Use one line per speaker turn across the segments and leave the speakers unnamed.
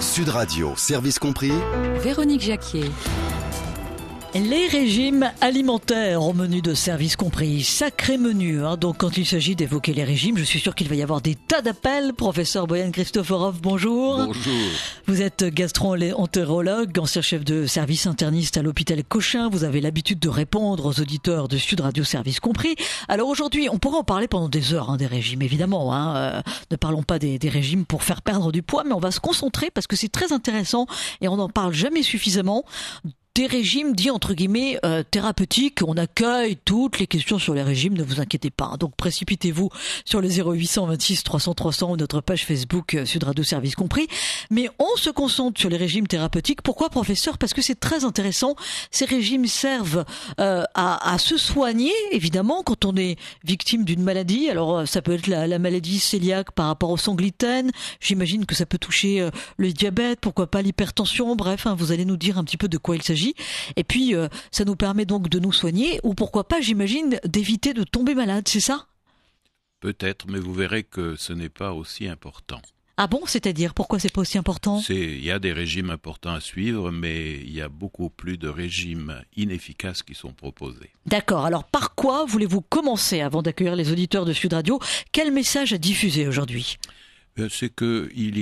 Sud Radio, service compris.
Véronique Jacquier.
Les régimes alimentaires au menu de service compris. Sacré menu, hein. Donc quand il s'agit d'évoquer les régimes, je suis sûr qu'il va y avoir des tas d'appels. Professeur Boyan Christoforov, bonjour.
Bonjour.
Vous êtes gastro-entérologue, ancien chef de service interniste à l'hôpital Cochin. Vous avez l'habitude de répondre aux auditeurs de Sud Radio Service compris. Alors aujourd'hui, on pourrait en parler pendant des heures, des régimes, évidemment. Ne parlons pas des régimes pour faire perdre du poids, mais on va se concentrer parce que c'est très intéressant et on n'en parle jamais suffisamment. Des régimes dits entre guillemets thérapeutiques. On accueille toutes les questions sur les régimes, ne vous inquiétez pas. Donc précipitez-vous sur le 0826 300 300 ou notre page Facebook Sud Radio Service compris. Mais on se concentre sur les régimes thérapeutiques. Pourquoi, professeur ? Parce que c'est très intéressant. Ces régimes servent à se soigner, évidemment, quand on est victime d'une maladie. Alors ça peut être la maladie cœliaque par rapport au sans gluten. J'imagine que ça peut toucher le diabète, pourquoi pas l'hypertension. Bref, vous allez nous dire un petit peu de quoi il s'agit. Et puis, ça nous permet donc de nous soigner, ou pourquoi pas, j'imagine, d'éviter de tomber malade, c'est ça ?
Peut-être, mais vous verrez que ce n'est pas aussi important.
Ah bon ? C'est-à-dire, pourquoi c'est pas aussi important ?
Il y a des régimes importants à suivre, mais il y a beaucoup plus de régimes inefficaces qui sont proposés. D'accord.
Alors, par quoi voulez-vous commencer avant d'accueillir les auditeurs de Sud Radio ? Quel message à diffuser aujourd'hui ?
C'est qu'il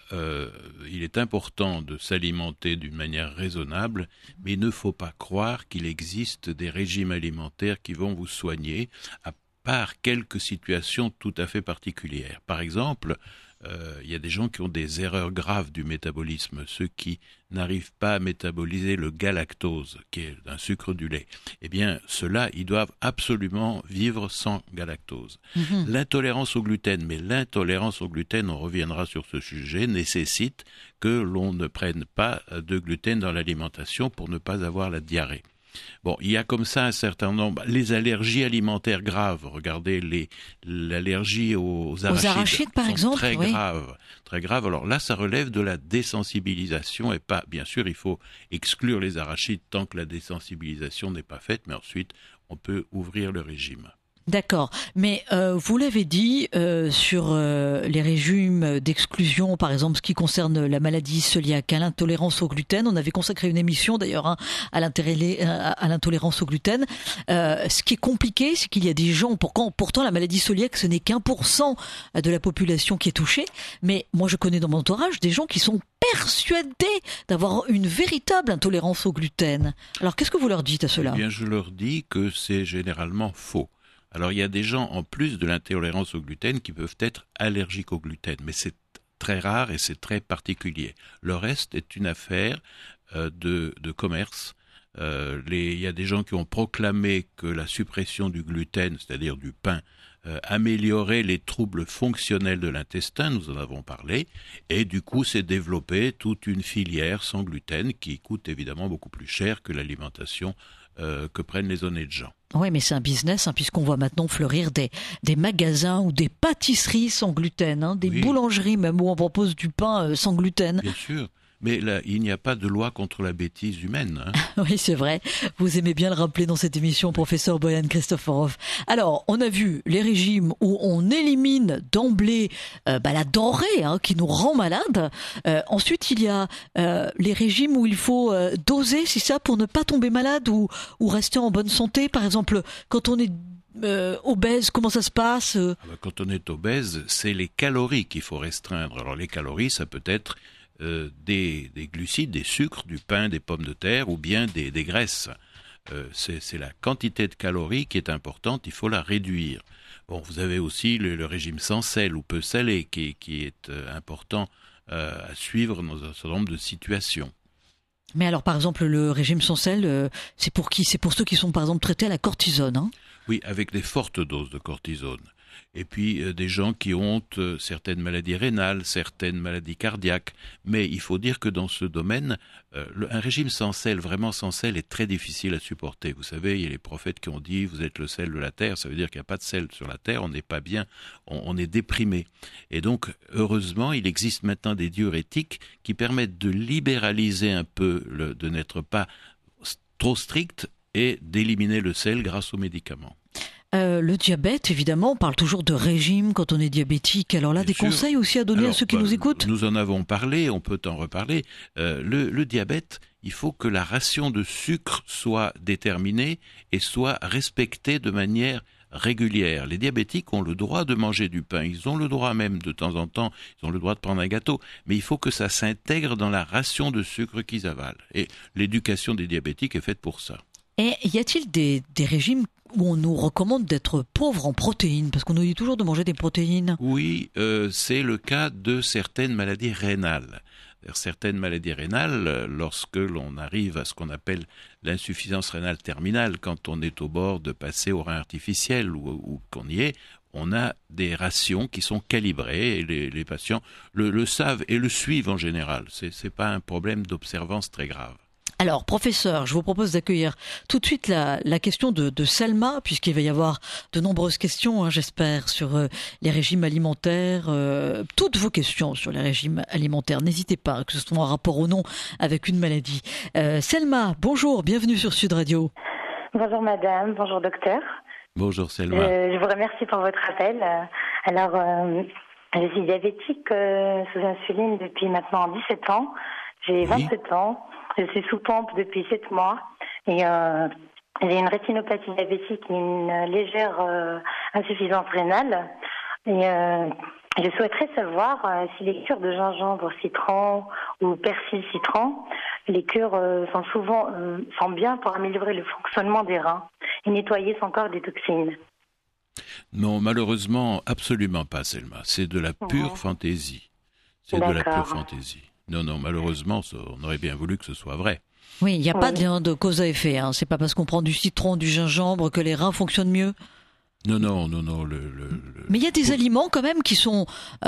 est important de s'alimenter d'une manière raisonnable, mais il ne faut pas croire qu'il existe des régimes alimentaires qui vont vous soigner, à part quelques situations tout à fait particulières. Par exemple, il y a des gens qui ont des erreurs graves du métabolisme, ceux qui n'arrivent pas à métaboliser le galactose, qui est un sucre du lait. Eh bien, ceux-là, ils doivent absolument vivre sans galactose. L'intolérance au gluten, mais l'intolérance au gluten, on reviendra sur ce sujet, nécessite que l'on ne prenne pas de gluten dans l'alimentation pour ne pas avoir la diarrhée. Bon, il y a comme ça un certain nombre. Les allergies alimentaires graves, regardez l'allergie aux arachides
par
sont
exemple,
très
oui.
Très graves. Alors là, ça relève de la désensibilisation et pas, bien sûr, il faut exclure les arachides tant que la désensibilisation n'est pas faite, mais ensuite, on peut ouvrir le régime.
D'accord, mais vous l'avez dit sur les régimes d'exclusion, par exemple ce qui concerne la maladie cœliaque, à l'intolérance au gluten. On avait consacré une émission d'ailleurs à l'intolérance au gluten. Ce qui est compliqué, c'est qu'il y a des gens, pourtant la maladie cœliaque ce n'est qu'1% de la population qui est touchée, mais moi je connais dans mon entourage des gens qui sont persuadés d'avoir une véritable intolérance au gluten. Alors qu'est-ce que vous leur dites à ceux-là ?
Eh bien, je leur dis que c'est généralement faux. Alors, il y a des gens, en plus de l'intolérance au gluten, qui peuvent être allergiques au gluten, mais c'est très rare et c'est très particulier. Le reste est une affaire de commerce. Il y a des gens qui ont proclamé que la suppression du gluten, c'est-à-dire du pain, améliorait les troubles fonctionnels de l'intestin, nous en avons parlé, et du coup s'est développée toute une filière sans gluten qui coûte évidemment beaucoup plus cher que l'alimentation que prennent les honnêtes gens.
Oui, mais c'est un business, puisqu'on voit maintenant fleurir des magasins ou des pâtisseries sans gluten, des boulangeries même où on propose du pain sans gluten.
Bien sûr. Mais là, il n'y a pas de loi contre la bêtise humaine.
Oui, c'est vrai. Vous aimez bien le rappeler dans cette émission, professeur Boyan Christoforov. Alors, on a vu les régimes où on élimine d'emblée la denrée qui nous rend malade. Ensuite, il y a les régimes où il faut doser, c'est ça, pour ne pas tomber malade ou rester en bonne santé. Par exemple, quand on est obèse, comment ça se passe ?
Quand on est obèse, c'est les calories qu'il faut restreindre. Alors, les calories, ça peut être des glucides, des sucres, du pain, des pommes de terre ou bien des graisses. C'est la quantité de calories qui est importante, il faut la réduire. Bon, vous avez aussi le régime sans sel ou peu salé qui est important à suivre dans un certain nombre de situations.
Mais alors, par exemple, le régime sans sel, c'est pour qui ? C'est pour ceux qui sont, par exemple, traités à la cortisone,
Oui, avec des fortes doses de cortisone. Et puis des gens qui ont certaines maladies rénales, certaines maladies cardiaques. Mais il faut dire que dans ce domaine, un régime sans sel, vraiment sans sel, est très difficile à supporter. Vous savez, il y a les prophètes qui ont dit « vous êtes le sel de la terre », ça veut dire qu'il n'y a pas de sel sur la terre, on n'est pas bien, on est déprimé. Et donc, heureusement, il existe maintenant des diurétiques qui permettent de libéraliser un peu, de n'être pas trop strict et d'éliminer le sel grâce aux médicaments.
Le diabète, évidemment, on parle toujours de régime quand on est diabétique. Alors là,
Bien
des
sûr.
conseils aussi à donner à ceux qui nous écoutent?
Nous en avons parlé, on peut en reparler. Le diabète, il faut que la ration de sucre soit déterminée et soit respectée de manière régulière. Les diabétiques ont le droit de manger du pain, ils ont le droit même de temps en temps, ils ont le droit de prendre un gâteau, mais il faut que ça s'intègre dans la ration de sucre qu'ils avalent. Et l'éducation des diabétiques est faite pour ça.
Et y a-t-il des régimes où on nous recommande d'être pauvre en protéines? Parce qu'on nous dit toujours de manger des protéines.
Oui, c'est le cas de certaines maladies rénales. Certaines maladies rénales, lorsque l'on arrive à ce qu'on appelle l'insuffisance rénale terminale, quand on est au bord de passer au rein artificiel ou qu'on y est, on a des rations qui sont calibrées et les patients le savent et le suivent en général. C'est pas un problème d'observance très grave.
Alors, professeur, je vous propose d'accueillir tout de suite la question de Selma, puisqu'il va y avoir de nombreuses questions, j'espère, sur les régimes alimentaires. Toutes vos questions sur les régimes alimentaires, n'hésitez pas, que ce soit en rapport ou non avec une maladie. Selma, bonjour, bienvenue sur Sud Radio.
Bonjour madame, bonjour docteur.
Bonjour Selma.
Je vous remercie pour votre appel. Alors, je suis diabétique sous insuline depuis maintenant 17 ans. J'ai 27 ans. Je suis sous pompe depuis 7 mois et j'ai une rétinopathie diabétique et une légère insuffisance rénale. Et je souhaiterais savoir si les cures de gingembre citron ou persil citron, les cures sont bien pour améliorer le fonctionnement des reins et nettoyer son corps des toxines.
Non, malheureusement, absolument pas, Selma. C'est de la pure fantaisie. C'est de la pure fantaisie. Non, malheureusement, on aurait bien voulu que ce soit vrai.
Oui, il n'y a pas de lien de cause à effet. C'est pas parce qu'on prend du citron, du gingembre que les reins fonctionnent mieux.
Non.
Mais il y a des aliments quand même qui sont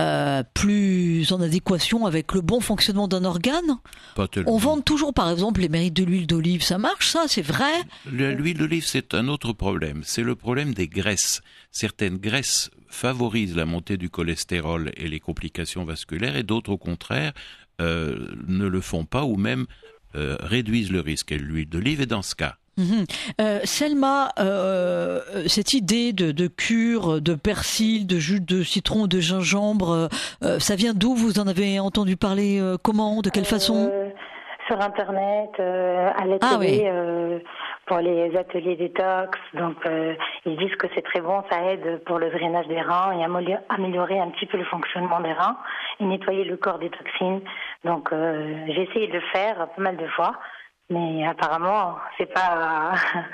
plus en adéquation avec le bon fonctionnement d'un organe.
Pas tellement.
On vend toujours, par exemple, les mérites de l'huile d'olive. Ça marche, ça? C'est vrai?
L'huile d'olive, c'est un autre problème. C'est le problème des graisses. Certaines graisses favorisent la montée du cholestérol et les complications vasculaires, et d'autres, au contraire, ne le font pas ou même réduisent le risque. Et l'huile d'olive est dans ce cas.
Selma, cette idée de cure, de persil, de jus de citron, de gingembre, ça vient d'où? Vous en avez entendu parler comment? De quelle façon?
Sur Internet, à la télé, pour les ateliers détox. Donc, ils disent que c'est très bon, ça aide pour le drainage des reins et améliorer un petit peu le fonctionnement des reins et nettoyer le corps des toxines. Donc, j'ai essayé de le faire pas mal de fois, mais apparemment, c'est pas...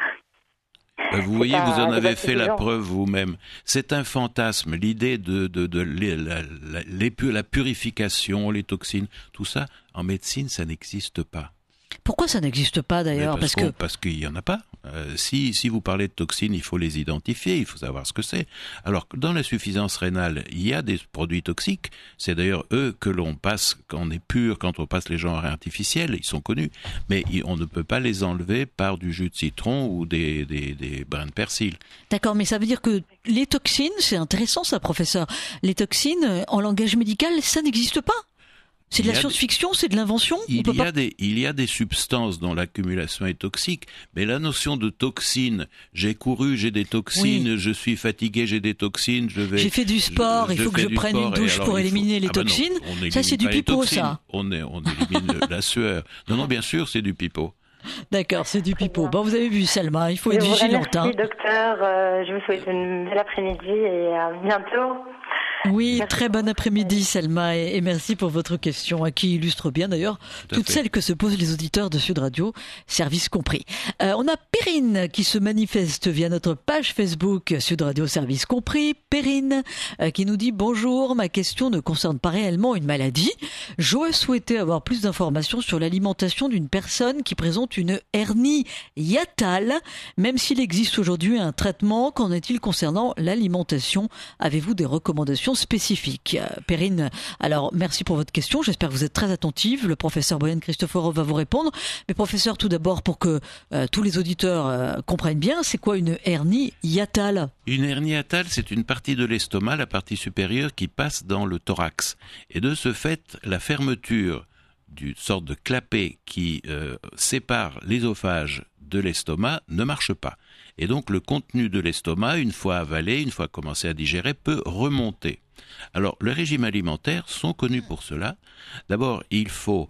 Vous voyez, vous en avez fait la preuve vous-même. C'est un fantasme, l'idée de la purification, les toxines, tout ça, en médecine, ça n'existe pas.
Pourquoi ça n'existe pas d'ailleurs?
Parce qu'il n'y en a pas. Si vous parlez de toxines, il faut les identifier, il faut savoir ce que c'est. Alors, dans l'insuffisance rénale, il y a des produits toxiques. C'est d'ailleurs eux que l'on passe quand on est pur, quand on passe les gens en rein artificiel, ils sont connus. Mais on ne peut pas les enlever par du jus de citron ou des brins de persil. D'accord,
mais ça veut dire que les toxines, c'est intéressant ça, professeur. Les toxines, en langage médical, ça n'existe pas? C'est de la science-fiction, c'est de l'invention?
Il y a des substances dont l'accumulation est toxique, mais la notion de toxine, j'ai couru, j'ai des toxines, je suis fatigué, j'ai des toxines, j'ai fait du sport,
il faut que je prenne une douche pour éliminer les toxines. Ça, c'est du pipeau, ça.
On élimine la sueur. Non, bien sûr, c'est du pipeau.
D'accord, c'est du pipeau. Bon, vous avez vu, Selma, il faut être vigilante.
Merci, docteur. Je vous souhaite une belle après-midi et à bientôt.
Oui, très bon après-midi Selma et merci pour votre question qui illustre bien d'ailleurs toutes celles que se posent les auditeurs de Sud Radio, service compris. On a Perrine qui se manifeste via notre page Facebook Sud Radio Service compris. Perrine qui nous dit bonjour, ma question ne concerne pas réellement une maladie. J'aurais souhaité avoir plus d'informations sur l'alimentation d'une personne qui présente une hernie hiatale. Même s'il existe aujourd'hui un traitement, qu'en est-il concernant l'alimentation? Avez-vous des recommandations spécifique? Perrine, alors merci pour votre question, j'espère que vous êtes très attentive, le professeur Boyan Christoforov va vous répondre, mais professeur, tout d'abord pour que tous les auditeurs comprennent bien, c'est quoi une hernie hiatale?
Une hernie hiatale, c'est une partie de l'estomac, la partie supérieure qui passe dans le thorax, et de ce fait, la fermeture d'une sorte de clapet qui sépare l'ésophage de l'estomac ne marche pas. Et donc le contenu de l'estomac, une fois avalé, une fois commencé à digérer, peut remonter. Alors les régimes alimentaires sont connus pour cela. D'abord, il faut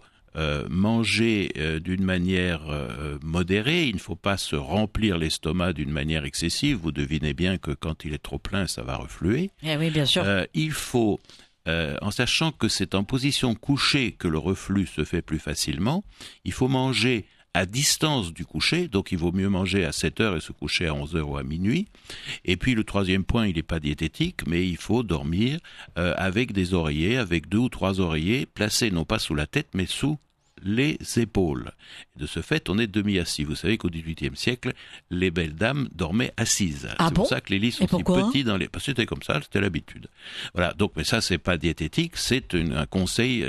manger d'une manière modérée, il ne faut pas se remplir l'estomac d'une manière excessive. Vous devinez bien que quand il est trop plein, ça va refluer.
Eh oui, bien sûr.
Il faut, en sachant que c'est en position couchée que le reflux se fait plus facilement, il faut manger à distance du coucher, donc il vaut mieux manger à 7 heures et se coucher à 11 heures ou à minuit. Et puis le troisième point, il n'est pas diététique, mais il faut dormir avec des oreillers, avec 2 ou 3 oreillers placés non pas sous la tête, mais sous les épaules. De ce fait, on est demi-assis. Vous savez qu'au XVIIIe siècle, les belles dames dormaient assises.
Ah
c'est
bon
pour ça que les lits sont si petits dans les... Parce que c'était comme ça, c'était l'habitude. Voilà. Donc, mais ça, c'est pas diététique, c'est un conseil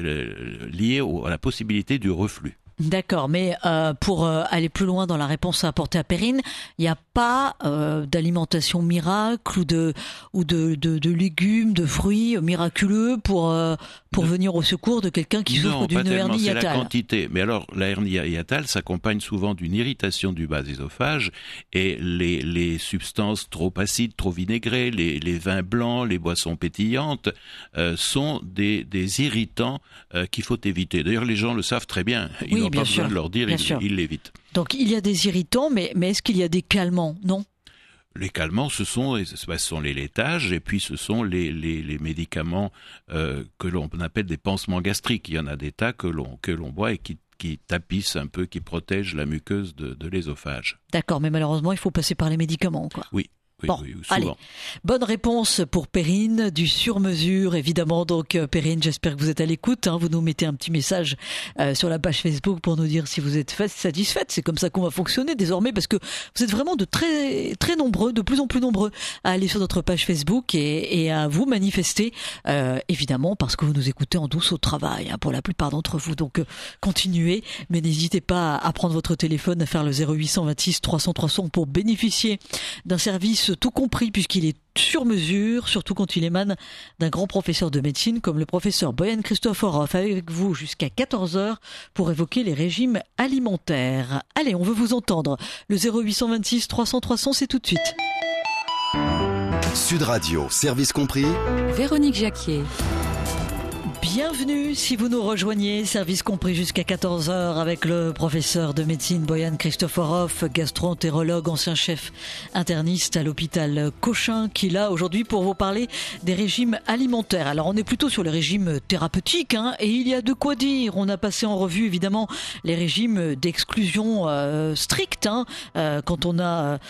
lié à la possibilité du reflux.
D'accord, mais pour aller plus loin dans la réponse à apporter à Perrine, il n'y a pas d'alimentation miracle ou de légumes, de fruits miraculeux pour venir au secours de quelqu'un qui souffre d'une hernie hiatale.
C'est la quantité. Mais alors, la hernie hiatale s'accompagne souvent d'une irritation du bas ésophage et les substances trop acides, trop vinaigrées, les vins blancs, les boissons pétillantes sont des irritants qu'il faut éviter. D'ailleurs, les gens le savent très bien. Ils n'ont pas besoin de leur dire, ils l'évitent.
Donc, il y a des irritants, mais est-ce qu'il y a des calmants? Non.
Les calmants, ce sont les laitages et puis ce sont les médicaments que l'on appelle des pansements gastriques. Il y en a des tas que l'on boit et qui tapissent un peu, qui protègent la muqueuse de l'ésophage.
D'accord, mais malheureusement, il faut passer par les médicaments, quoi.
Oui.
Bon,
oui,
allez, bonne réponse pour Perrine, du sur-mesure évidemment. Donc Perrine, j'espère que vous êtes à l'écoute, vous nous mettez un petit message sur la page Facebook pour nous dire si vous êtes satisfaite. C'est comme ça qu'on va fonctionner désormais, parce que vous êtes vraiment de très très nombreux, de plus en plus nombreux à aller sur notre page Facebook et à vous manifester, évidemment parce que vous nous écoutez en douce au travail, pour la plupart d'entre vous. Donc continuez, mais n'hésitez pas à prendre votre téléphone, à faire le 0826 300 300 pour bénéficier d'un service tout compris, puisqu'il est sur mesure, surtout quand il émane d'un grand professeur de médecine comme le professeur Boyan Christoforov, avec vous jusqu'à 14h pour évoquer les régimes alimentaires. Allez, on veut vous entendre. Le 0826 300 300, c'est tout de suite.
Sud Radio, service compris.
Véronique Jacquier.
Bienvenue si vous nous rejoignez, service compris jusqu'à 14h avec le professeur de médecine Boyan Christoforov, gastro-entérologue, ancien chef interniste à l'hôpital Cochin, qui est là aujourd'hui pour vous parler des régimes alimentaires. Alors on est plutôt sur les régimes thérapeutiques, et il y a de quoi dire. On a passé en revue évidemment les régimes d'exclusion stricte, quand on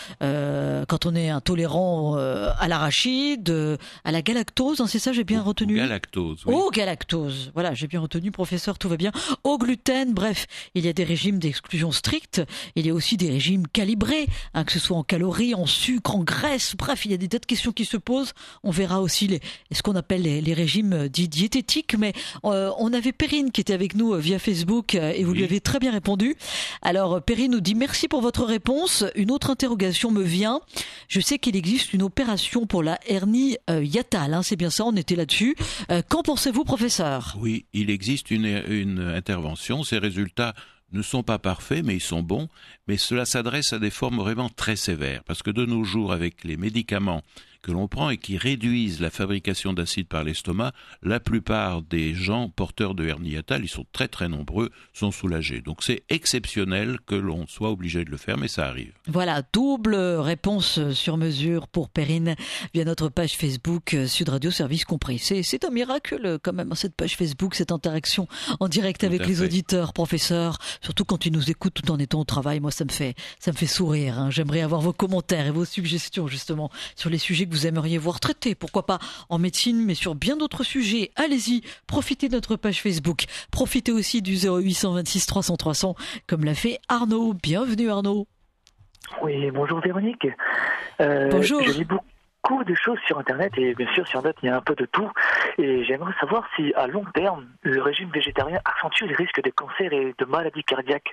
est intolérant à l'arachide, à la galactose, c'est ça, j'ai bien retenu.
Galactose, oui.
Oh, galactose. Voilà, j'ai bien retenu, professeur, tout va bien. Au gluten, bref, il y a des régimes d'exclusion stricte. Il y a aussi des régimes calibrés, que ce soit en calories, en sucre, en graisse. Bref, il y a des tas de questions qui se posent. On verra aussi ce qu'on appelle les régimes dits diététiques. Mais on avait Perrine qui était avec nous via Facebook et vous lui avez très bien répondu. Alors, Perrine nous dit merci pour votre réponse. Une autre interrogation me vient. Je sais qu'il existe une opération pour la hernie hiatale. C'est bien ça, on était là-dessus. Qu'en pensez-vous, professeur ?
Oui, il existe une intervention. Ces résultats ne sont pas parfaits, mais ils sont bons. Mais cela s'adresse à des formes vraiment très sévères. Parce que de nos jours, avec les médicaments que l'on prend et qui réduisent la fabrication d'acide par l'estomac, la plupart des gens porteurs de hernie hiatale, ils sont très très nombreux, sont soulagés. Donc c'est exceptionnel que l'on soit obligé de le faire, mais ça arrive.
Voilà, double réponse sur mesure pour Perrine via notre page Facebook Sud Radio Service Compris. C'est un miracle quand même, cette page Facebook, cette interaction en direct avec les auditeurs, professeurs, surtout quand ils nous écoutent tout en étant au travail. Moi, ça me fait sourire. J'aimerais avoir vos commentaires et vos suggestions justement sur les sujets que vous aimeriez voir traités, pourquoi pas en médecine, mais sur bien d'autres sujets. Allez-y, profitez de notre page Facebook. Profitez aussi du 0826 300 300, comme l'a fait Arnaud. Bienvenue Arnaud.
Oui, bonjour Véronique.
Bonjour.
J'ai lu beaucoup de choses sur Internet et bien sûr sur Internet il y a un peu de tout. Et j'aimerais savoir si à long terme, le régime végétarien accentue les risques de cancer et de maladies cardiaques.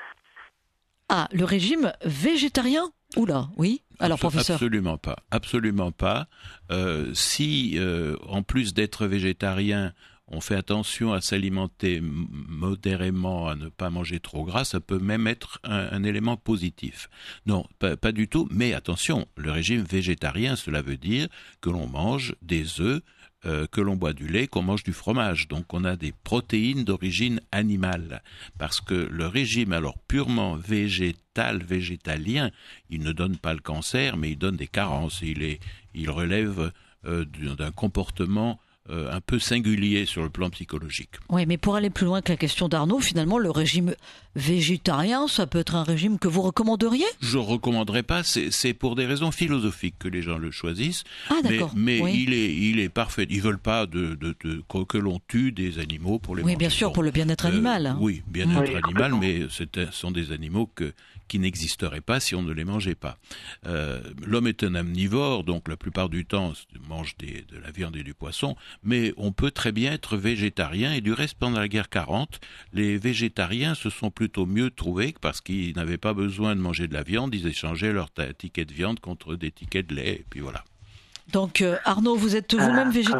Ah, le régime végétarien ? Oula, oui. Alors, professeur.
Absolument pas. Si, en plus d'être végétarien, on fait attention à s'alimenter modérément, à ne pas manger trop gras, ça peut même être un élément positif. Non, pas du tout, mais attention, le régime végétarien, cela veut dire que l'on mange des œufs, que l'on boit du lait, qu'on mange du fromage. Donc on a des protéines d'origine animale. Parce que le régime, alors purement végétalien, il ne donne pas le cancer, mais il donne des carences. Il relève d'un comportement un peu singulier sur le plan psychologique.
Oui, mais pour aller plus loin que la question d'Arnaud, finalement, le régime végétarien, ça peut être un régime que vous recommanderiez ?
Je ne recommanderais pas, c'est pour des raisons philosophiques que les gens le choisissent.
Ah, d'accord.
Mais
oui.
il est parfait. Ils ne veulent pas que l'on tue des animaux pour les manger.
Oui, bien sûr, pour le bien-être animal.
Oui, bien-être animal, mais ce sont des animaux qui n'existeraient pas si on ne les mangeait pas. L'homme est un omnivore, donc la plupart du temps mange de la viande et du poisson, mais on peut très bien être végétarien, et du reste, pendant la guerre 40, les végétariens se sont plutôt mieux trouvés, parce qu'ils n'avaient pas besoin de manger de la viande, ils échangeaient leur ticket de viande contre des tickets de lait, et puis voilà.
Donc Arnaud, vous êtes vous-même végétarien ?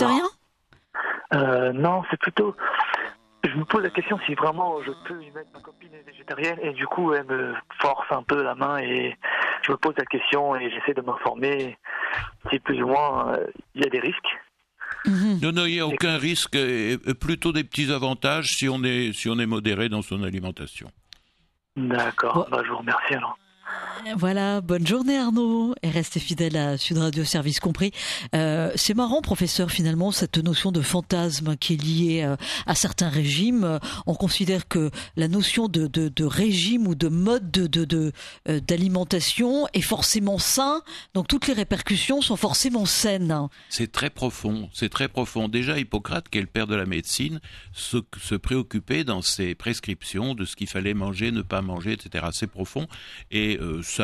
Non, c'est plutôt... Je me pose la question si vraiment je peux y mettre, ma copine est végétarienne et du coup elle me force un peu la main et je me pose la question et j'essaie de m'informer si plus ou moins il y a des risques.
Non, il n'y a aucun risque, plutôt des petits avantages si on est modéré dans son alimentation.
D'accord, je vous remercie alors.
Voilà, bonne journée Arnaud, et restez fidèle à Sud Radio Service Compris. C'est marrant, professeur, finalement, cette notion de fantasme qui est liée à certains régimes. On considère que la notion de régime ou de mode d'alimentation est forcément sain, donc toutes les répercussions sont forcément saines.
C'est très profond. Déjà, Hippocrate, qui est le père de la médecine, se préoccupait dans ses prescriptions de ce qu'il fallait manger, ne pas manger, etc. C'est profond, et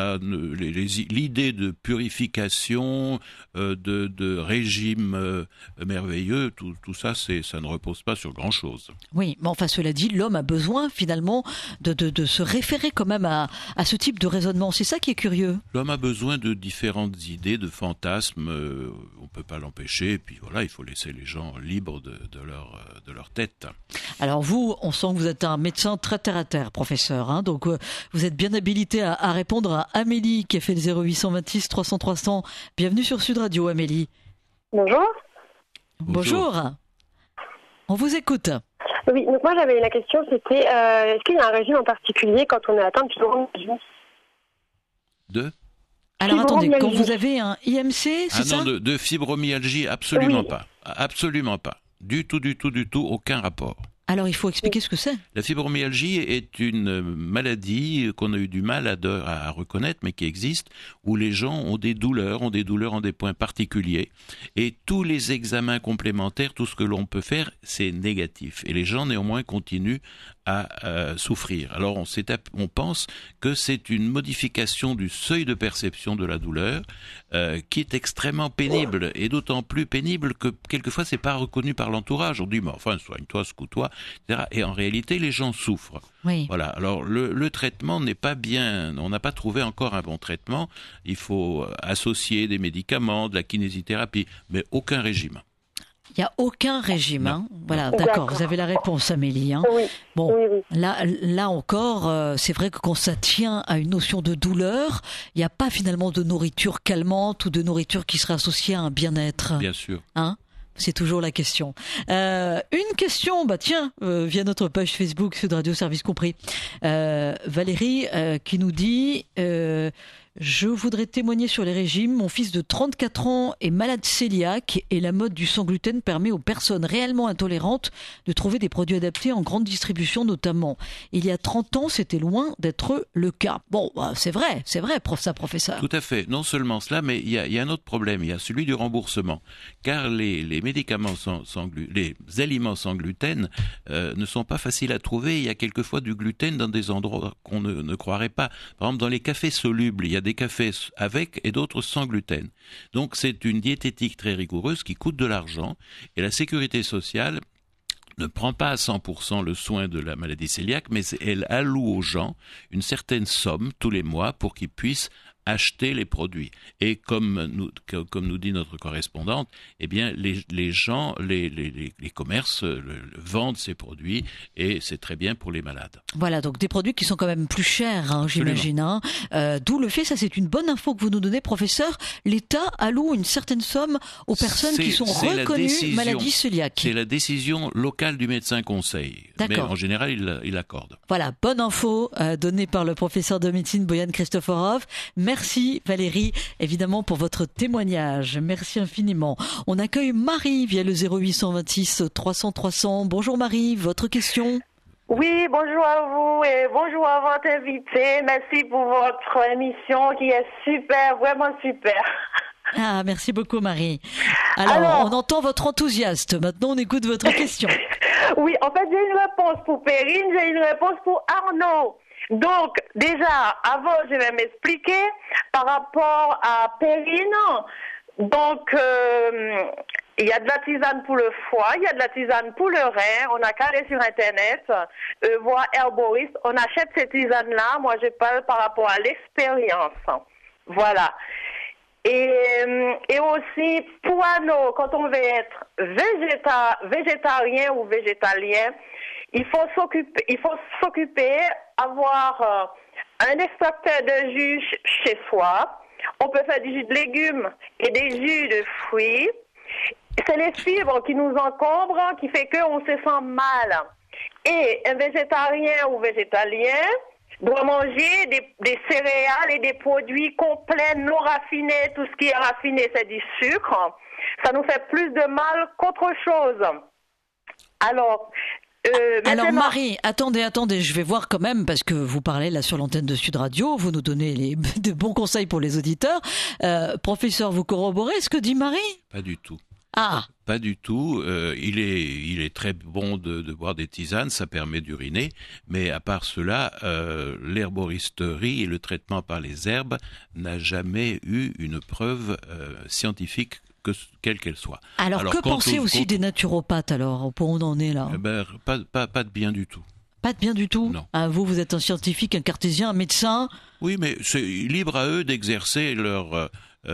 l'idée de purification, de régime merveilleux, tout ça, ça ne repose pas sur grand-chose.
Oui, mais enfin, cela dit, l'homme a besoin finalement de se référer quand même à ce type de raisonnement. C'est ça qui est curieux.
L'homme a besoin de différentes idées, de fantasmes. On ne peut pas l'empêcher. Et puis voilà, il faut laisser les gens libres de leur tête.
Alors vous, on sent que vous êtes un médecin très terre-à-terre, professeur. Hein, donc vous êtes bien habilité à répondre à Amélie qui a fait le 0826 300 300. Bienvenue sur Sud Radio, Amélie.
Bonjour.
Bonjour. On vous écoute.
Oui, donc moi j'avais la question, c'était est-ce qu'il y a un régime en particulier quand on est atteint de fibromyalgie ?
Alors attendez, quand vous avez un IMC, c'est ça ?
Non, de fibromyalgie, absolument
oui.
pas. Absolument pas. Du tout, aucun rapport.
Alors il faut expliquer ce que c'est.
La fibromyalgie est une maladie qu'on a eu du mal à reconnaître, mais qui existe, où les gens ont des douleurs en des points particuliers. Et tous les examens complémentaires, tout ce que l'on peut faire, c'est négatif. Et les gens néanmoins continuent à souffrir. Alors on pense que c'est une modification du seuil de perception de la douleur qui est extrêmement pénible, et d'autant plus pénible que quelquefois c'est pas reconnu par l'entourage. On dit mais enfin soigne-toi, secoue-toi, etc. Et en réalité les gens souffrent.
Oui.
Voilà. Alors le traitement n'est pas bien, on n'a pas trouvé encore un bon traitement. Il faut associer des médicaments, de la kinésithérapie, mais aucun régime.
Il n'y a aucun régime. Hein. Voilà, d'accord, vous avez la réponse, Amélie. Hein.
Oui.
Bon,
oui.
Là encore, c'est vrai que quand ça tient à une notion de douleur, il n'y a pas finalement de nourriture calmante ou de nourriture qui serait associée à un bien-être.
Bien sûr.
Hein ? C'est toujours la question. Une question, via notre page Facebook, Sud Radio Service Compris. Valérie qui nous dit... je voudrais témoigner sur les régimes. Mon fils de 34 ans est malade cœliaque et la mode du sans gluten permet aux personnes réellement intolérantes de trouver des produits adaptés en grande distribution notamment. Il y a 30 ans, c'était loin d'être le cas. Bon, c'est vrai, professeur.
Tout à fait. Non seulement cela, mais il y a un autre problème. Il y a celui du remboursement. Car les médicaments les aliments sans gluten ne sont pas faciles à trouver. Il y a quelquefois du gluten dans des endroits qu'on ne croirait pas. Par exemple, dans les cafés solubles, il y a des cafés avec et d'autres sans gluten. Donc c'est une diététique très rigoureuse qui coûte de l'argent, et la sécurité sociale ne prend pas à 100% le soin de la maladie cœliaque, mais elle alloue aux gens une certaine somme tous les mois pour qu'ils puissent acheter les produits. Et comme nous dit notre correspondante, eh bien les gens, les commerces vendent ces produits et c'est très bien pour les malades.
Voilà, donc des produits qui sont quand même plus chers, j'imagine. D'où le fait, ça c'est une bonne info que vous nous donnez, professeur, l'État alloue une certaine somme aux personnes qui sont reconnues maladie cœliaque.
C'est la décision locale du médecin conseil.
D'accord.
Mais en général, il accorde.
Voilà, bonne info donnée par le professeur de médecine Boyan Christoforov. Merci Valérie, évidemment, pour votre témoignage. Merci infiniment. On accueille Marie via le 0826 300 300. Bonjour Marie, votre question?
Oui, bonjour à vous et bonjour à votre invité. Merci pour votre émission qui est super, vraiment super.
Ah, merci beaucoup Marie. Alors, on entend votre enthousiasme. Maintenant, on écoute votre question.
Oui, en fait, j'ai une réponse pour Perrine, j'ai une réponse pour Arnaud. Donc, déjà, avant, je vais m'expliquer par rapport à Perrine. Donc, il y a de la tisane pour le foie, il y a de la tisane pour le rein. On a qu'à aller sur Internet, voir herboriste. On achète ces tisanes-là. Moi, je parle par rapport à l'expérience. Voilà. Et aussi, pour nous, quand on veut être végétarien ou végétalien, il faut s'occuper, avoir un extracteur de jus chez soi. On peut faire du jus de légumes et des jus de fruits. C'est les fibres qui nous encombrent, qui fait qu'on se sent mal. Et un végétarien ou végétalien doit manger des céréales et des produits complets, non raffinés. Tout ce qui est raffiné, c'est du sucre. Ça nous fait plus de mal qu'autre chose. Alors
Marie, attendez, je vais voir quand même, parce que vous parlez là sur l'antenne de Sud Radio, vous nous donnez de bons conseils pour les auditeurs. Professeur, vous corroborez ce que dit Marie?
Pas du tout.
Ah.
Pas du tout. Il est très bon de boire des tisanes, ça permet d'uriner. Mais à part cela, l'herboristerie et le traitement par les herbes n'a jamais eu une preuve scientifique, quelle qu'elle soit.
Alors que pensez aussi des naturopathes alors? Au point où on en est là?
Pas de bien du tout.
Pas de bien du tout?
Non.
Ah, vous êtes un scientifique, un cartésien, un médecin?
Oui, mais c'est libre à eux d'exercer leur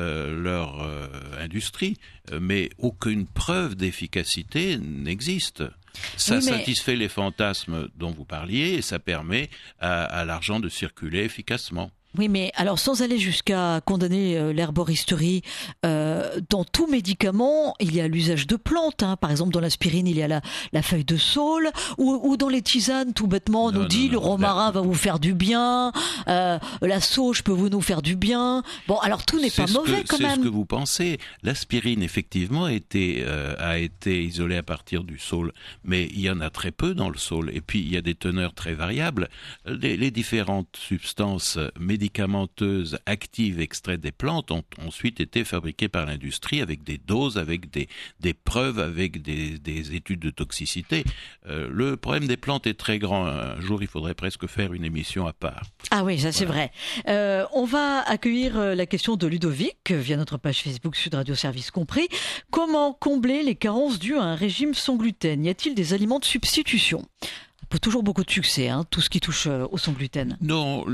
industrie, mais aucune preuve d'efficacité n'existe. Ça satisfait les fantasmes dont vous parliez et ça permet à l'argent de circuler efficacement.
Oui, mais alors sans aller jusqu'à condamner l'herboristerie, dans tout médicament, il y a l'usage de plantes. Par exemple, dans l'aspirine, il y a la feuille de saule, ou dans les tisanes, tout bêtement, on nous dit le romarin va vous faire du bien, la sauge peut nous faire du bien. Bon, alors tout n'est pas mauvais quand même.
C'est ce que vous pensez. L'aspirine, effectivement, a été isolée à partir du saule, mais il y en a très peu dans le saule. Et puis, il y a des teneurs très variables. Les différentes substances médicamenteuses actives extraites des plantes ont ensuite été fabriquées par l'industrie avec des doses, avec des preuves, avec des études de toxicité. Le problème des plantes est très grand. Un jour, il faudrait presque faire une émission à part.
Ah oui, ça c'est vrai. On va accueillir la question de Ludovic via notre page Facebook Sud Radio Service Compris. Comment combler les carences dues à un régime sans gluten? Y a-t-il des aliments de substitution? Toujours beaucoup de succès, tout ce qui touche au sans gluten.
Non,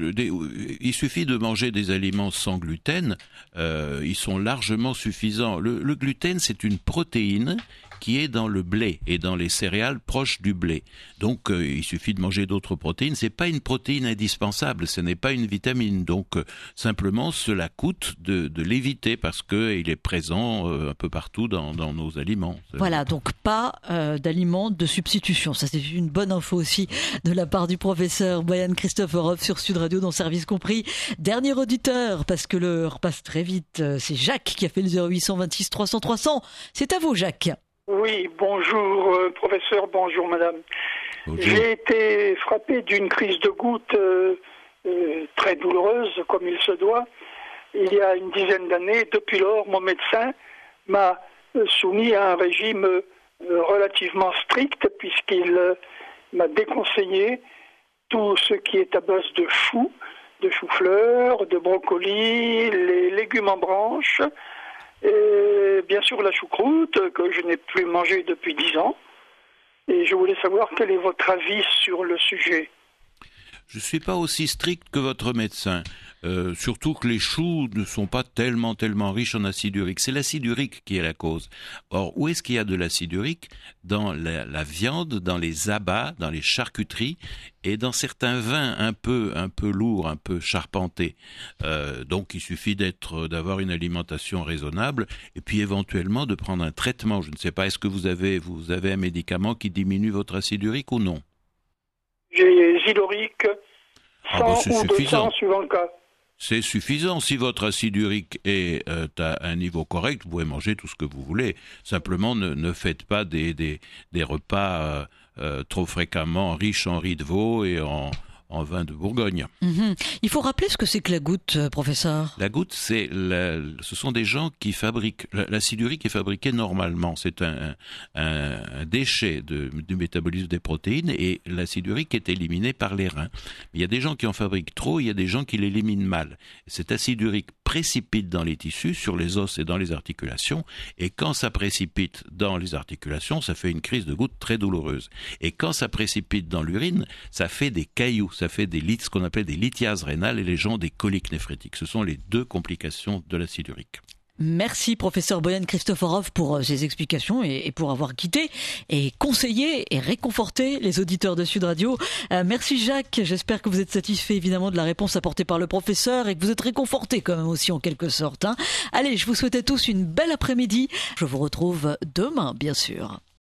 il suffit de manger des aliments sans gluten, ils sont largement suffisants. Le gluten, c'est une protéine qui est dans le blé et dans les céréales proches du blé. Donc, il suffit de manger d'autres protéines. C'est pas une protéine indispensable, ce n'est pas une vitamine. Donc, simplement, cela coûte de l'éviter parce que il est présent un peu partout dans nos aliments.
Voilà, donc pas d'aliments de substitution. Ça, c'est une bonne info aussi de la part du professeur Boyan Christoforov sur Sud Radio dans Service Compris. Dernier auditeur, parce que l'heure passe très vite. C'est Jacques qui a fait le 0826 300 300. C'est à vous, Jacques.
Oui, bonjour professeur, bonjour madame. Bonjour. J'ai été frappé d'une crise de goutte très douloureuse, comme il se doit, il y a une dizaine d'années. Depuis lors, mon médecin m'a soumis à un régime relativement strict, puisqu'il m'a déconseillé tout ce qui est à base de choux, de chou-fleur, de brocoli, les légumes en branches, et bien sûr la choucroute que je n'ai plus mangée depuis 10 ans. Et je voulais savoir quel est votre avis sur le sujet.
Je ne suis pas aussi strict que votre médecin. Surtout que les choux ne sont pas tellement riches en acide urique. C'est l'acide urique qui est la cause. Or, où est-ce qu'il y a de l'acide urique? Dans la viande, dans les abats, dans les charcuteries et dans certains vins un peu lourds, un peu charpentés. Donc, il suffit d'avoir une alimentation raisonnable et puis éventuellement de prendre un traitement. Je ne sais pas, est-ce que vous avez un médicament qui diminue votre acide urique ou non?
J'ai Zyloric, 100
c'est
ou
suffisant.
200 suivant le cas.
C'est suffisant. Si votre acide urique est à un niveau correct, vous pouvez manger tout ce que vous voulez. Simplement, ne faites pas des repas trop fréquemment riches en riz de veau et en vin de Bourgogne.
Il faut rappeler ce que c'est que la goutte, professeur.
La goutte, ce sont des gens qui fabriquent... L'acide urique est fabriqué normalement. C'est un déchet du métabolisme des protéines et l'acide urique est éliminé par les reins. Il y a des gens qui en fabriquent trop, il y a des gens qui l'éliminent mal. Cet acide urique précipite dans les tissus, sur les os et dans les articulations, et quand ça précipite dans les articulations, ça fait une crise de goutte très douloureuse. Et quand ça précipite dans l'urine, ça fait des cailloux, ça fait ce qu'on appelle des lithiases rénales et les gens des coliques néphrétiques. Ce sont les deux complications de l'acide urique.
Merci professeur Boyan Christoforov pour ces explications et pour avoir guidé et conseillé et réconforté les auditeurs de Sud Radio. Merci Jacques, j'espère que vous êtes satisfait évidemment de la réponse apportée par le professeur et que vous êtes réconforté quand même aussi en quelque sorte. Allez, je vous souhaite à tous une belle après-midi. Je vous retrouve demain bien sûr.